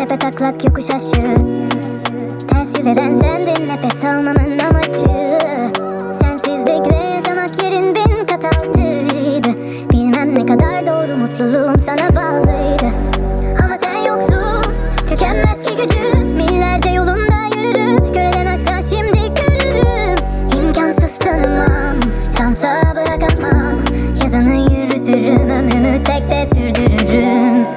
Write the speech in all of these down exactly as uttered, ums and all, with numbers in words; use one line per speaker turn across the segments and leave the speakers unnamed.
tepe taklak yokuş aşağı. Ters yüz eden sendin, nefes almamın amacı. Sensizlikle yaşamak yerin bin kat altıydı. Bilmem ne kadar doğru, mutluluğum sana bağlıydı. Ama sen yoksun, tükenmez ki gücüm. Millerce yolunda yürürüm, görelen aşkla şimdi görürüm. İmkansız tanımam, şansa bırakamam. Yazanı yürütürüm, ömrümü tek de sürdürürüm.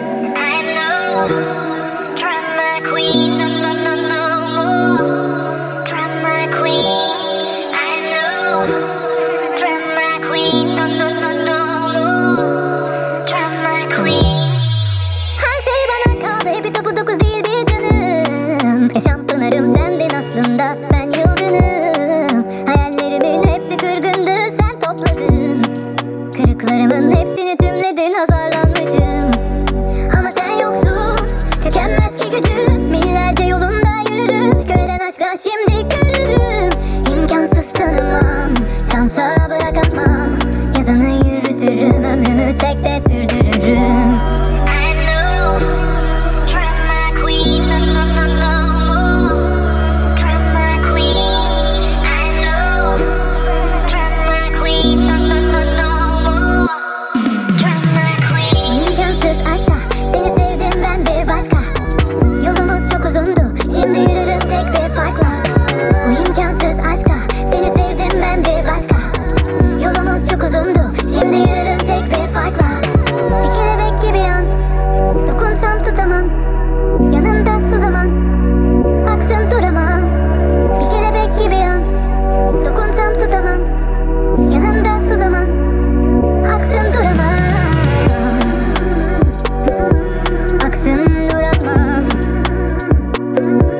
Drama queen, no, no, no, no more. Drama queen, I know. Drama queen, no, no, no, no more. Drama queen.
Her şey bana kaldı, bir topu dokuz değil bir canım. Yaşam pınarım sendin aslında, ben yıldırım. Hayallerimin hepsi kırgındı, sen topladın. Kırıklarımın hepsini tümledin, azarlanmışım. Ama sen yoksun, tükenmez ki gücüm. Millerce yolunda yürürüm, görelen aşkla şimdi görürüm. İmkansız tanımam, şansa bırakamam. Yazanı yürütürüm, ömrümü tek de sürdürürüm.
I know. Drama queen, no, no, no, no more. Drama queen, I know. Drama queen, no, no, no, no more. Drama queen.
İmkansız aşkla seni sevdim ben bir başka. Yolumuz çok uzundu, şimdi yürürüm tek bir farkla. Bu imkansız aşkla seni sevdim ben bir başka. Yolumuz çok uzundu, şimdi yürürüm tek bir farkla. Bir kelebek gibi yan, dokunsam tutamam. Yanında su zaman, aksın duramam. Bir kelebek gibi yan, dokunsam tutamam. Yanında su zaman, aksın duramam. Aksın duramam.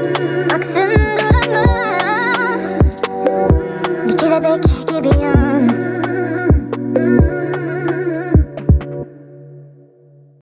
Aksın duramam. Bir kelebek gibi yan.